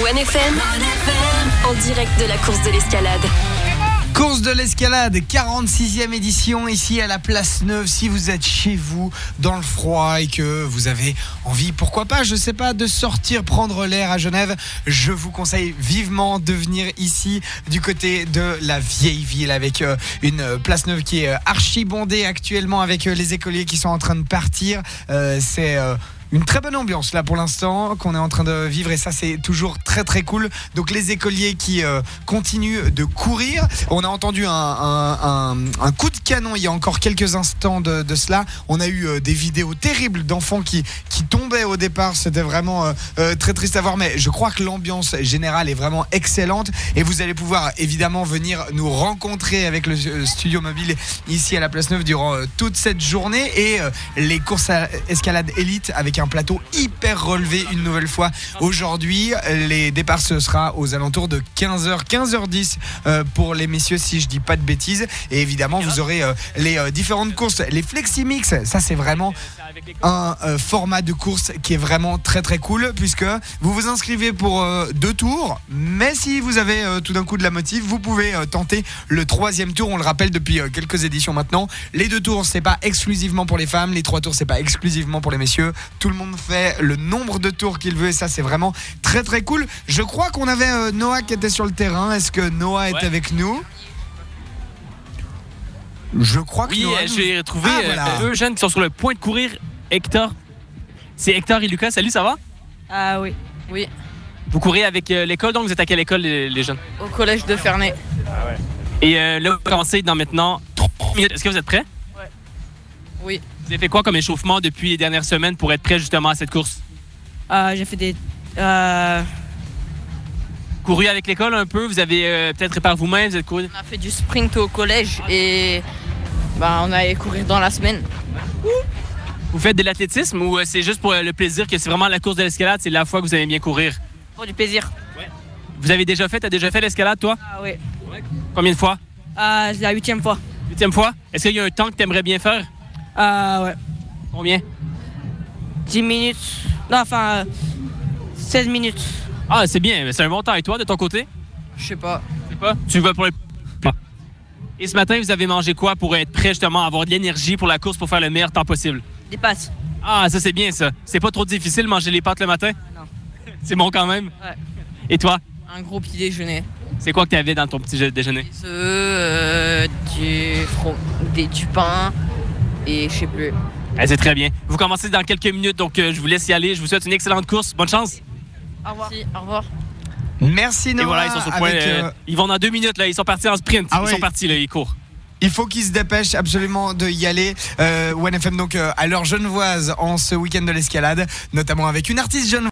1FM, en direct de la course de l'escalade. Course de l'escalade, 46e édition ici à la Place Neuve. Si vous êtes chez vous dans le froid et que vous avez envie, pourquoi pas, je sais pas, de sortir prendre l'air à Genève, je vous conseille vivement de venir ici du côté de la vieille ville avec une Place Neuve qui est archi bondée actuellement avec les écoliers qui sont en train de partir. C'est une très bonne ambiance là pour l'instant qu'on est en train de vivre et ça c'est toujours très très cool. Donc les écoliers qui continuent de courir. On a entendu un coup de canon il y a encore quelques instants de cela. On a eu des vidéos terribles d'enfants qui tombaient au départ. C'était vraiment très triste à voir, mais je crois que l'ambiance générale est vraiment excellente et vous allez pouvoir évidemment venir nous rencontrer avec le studio mobile ici à la Place Neuve durant toute cette journée et les courses à escalade élite avec un plateau hyper relevé une nouvelle fois aujourd'hui. Les départs ce sera aux alentours de 15h, 15h10 pour les messieurs si je dis pas de bêtises et évidemment vous aurez les différentes courses, les Fleximix, ça c'est vraiment un format de course qui est vraiment très très cool puisque vous vous inscrivez pour 2 tours, mais si vous avez tout d'un coup de la motive, vous pouvez tenter le 3e tour. On le rappelle depuis quelques éditions maintenant, les 2 tours c'est pas exclusivement pour les femmes, les 3 tours c'est pas exclusivement pour les messieurs. Tout le monde fait le nombre de tours qu'il veut et ça c'est vraiment très très cool. Je crois qu'on avait Noah qui était sur le terrain. Est-ce que Noah est avec nous? Je crois que Noah j'ai retrouvé deux jeunes qui sont sur le point de courir. Hector, c'est Hector et Lucas. Salut, ça va? Ah oui. Vous courez avec l'école, donc vous êtes à quelle école les jeunes? Au collège de Ferney. Ah ouais. Et là, vous commencez dans maintenant 3 minutes. Est-ce que vous êtes prêts? Ouais. Oui. Vous avez fait quoi comme échauffement depuis les dernières semaines pour être prêt justement à cette course? J'ai fait des... Couru avec l'école un peu? Vous avez peut-être préparé vous-même? Vous êtes couru... On a fait du sprint au collège et on allait courir dans la semaine. Vous faites de l'athlétisme ou c'est juste pour le plaisir que c'est vraiment la course de l'escalade, c'est la fois que vous aimez bien courir? Pour du plaisir. Ouais. Vous avez déjà fait? T'as déjà fait l'escalade, toi? Ah oui. Combien de fois? C'est la 8e fois. 8e fois? Est-ce qu'il y a un temps que t'aimerais bien faire? Ouais. Combien? 10 minutes. Non, 16 minutes. Ah, c'est bien. C'est un bon temps. Et toi, de ton côté? Je sais pas. Tu sais pas? Tu vas pour les... Et ce matin, vous avez mangé quoi pour être prêt justement à avoir de l'énergie pour la course pour faire le meilleur temps possible? Des pâtes. Ah, ça c'est bien ça. C'est pas trop difficile de manger les pâtes le matin? Non. C'est bon quand même? Ouais. Et toi? Un gros petit déjeuner. C'est quoi que tu avais dans ton petit déjeuner? Des œufs, du pain et je sais plus. C'est très bien. Vous commencez dans quelques minutes, donc je vous laisse y aller. Je vous souhaite une excellente course. Bonne chance. Au revoir. Merci, au revoir. Merci Noah. Et voilà, ils sont sur le point. Ils vont dans 2 minutes. Là. Ils sont partis en sprint. Ils sont partis, là, ils courent. Il faut qu'ils se dépêchent absolument de y aller. 1FM donc à l'heure genevoise en ce week-end de l'escalade, notamment avec une artiste genevoise.